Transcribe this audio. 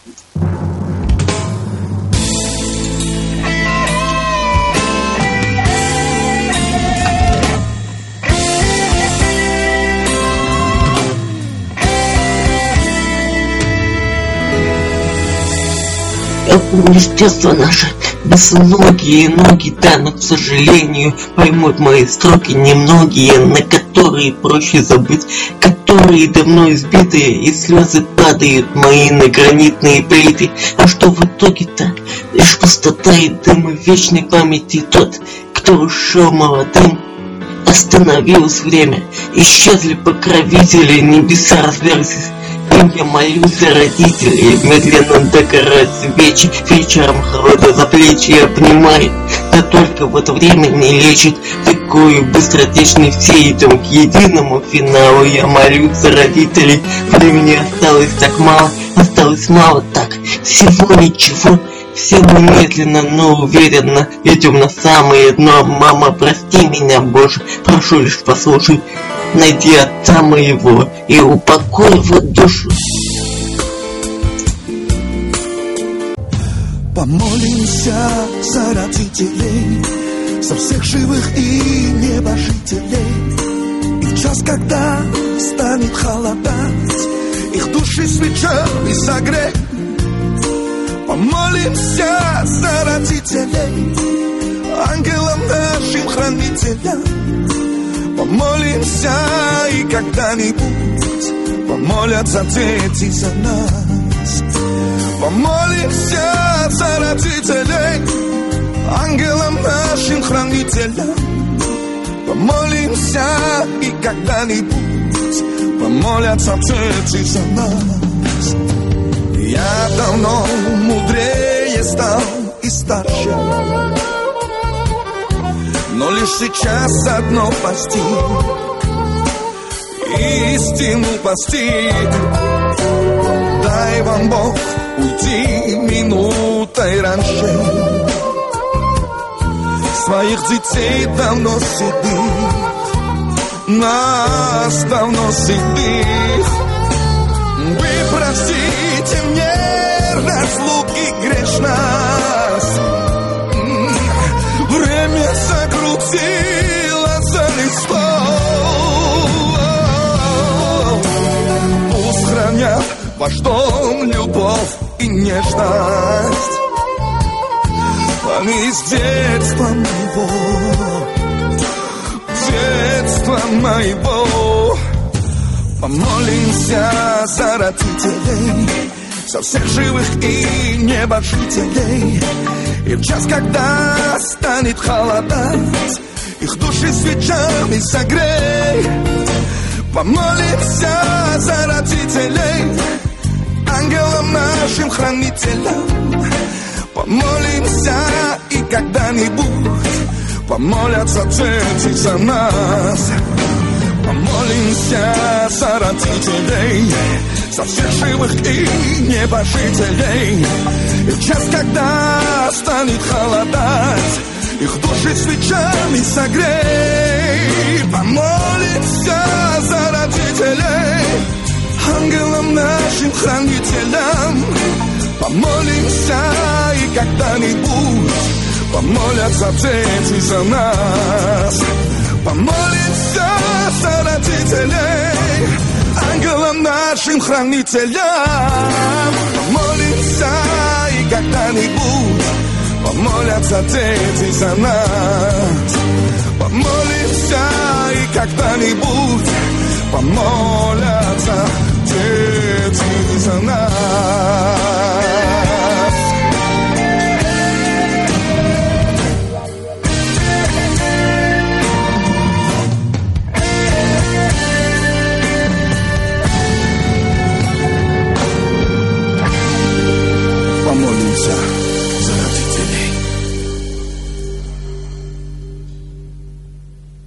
Я помню с детства наше босоногие ноги, да, но, к сожалению, поймут мои строки немногие, на которые проще забыть, которые давно избитые, и слезы падают мои на гранитные плиты. А что в итоге-то? Лишь пустота и дым вечной памяти. Тот, кто ушел молодым, остановилось время, исчезли покровители, небеса разверзлись. Я молюсь за родителей, медленно догорать свечи, вечером холода за плечи обнимает. Да только вот время не лечит, такую быстротечной все идем к единому финалу. Я молюсь за родителей, времени осталось так мало, осталось мало так, всего ничего. Все мы медленно, но уверенно идем на самое дно. Мама, прости меня, Боже, прошу лишь послушай. Найди отца моего и упокой его душу. Помолимся за родителей, за всех живых и небожителей. И в час, когда станет холодать, их души свечами согрей. Помолимся за родителей, ангелам нашим хранителям. Помолимся, и когда-нибудь помолятся дети за нас. Помолимся за родителей, ангелам нашим хранителям. Помолимся, и когда-нибудь помолятся дети за нас. Я давно мудрее стал и старше, но лишь сейчас одно постиг, истину постиг. Дай вам Бог уйти минутой раньше, своих детей давно седых, нас давно седых. Вы простите мне разлуки грешность, время закрутило за листом. Пусть хранят ваш дом любовь и нежность, они с детства моего. Помолимся за родителей, за всех живых и небожителей. И в час, когда станет холодать, их души свечами согрей. Помолимся за родителей, ангелам нашим хранителям. Помолимся, и когда-нибудь помолятся дети за нас. Помолимся за родителей, за всех живых и небожителей. И в час, когда станет холодать, их души свечами согрей. Помолимся за родителей, ангелам нашим хранителям. Помолимся, и когда-нибудь помолятся дети за нас. Помолимся за родителей, ангелам нашим хранителям. Помолимся, и когда-нибудь помолятся дети за нас. Помолимся, и когда-нибудь помолятся дети за нас.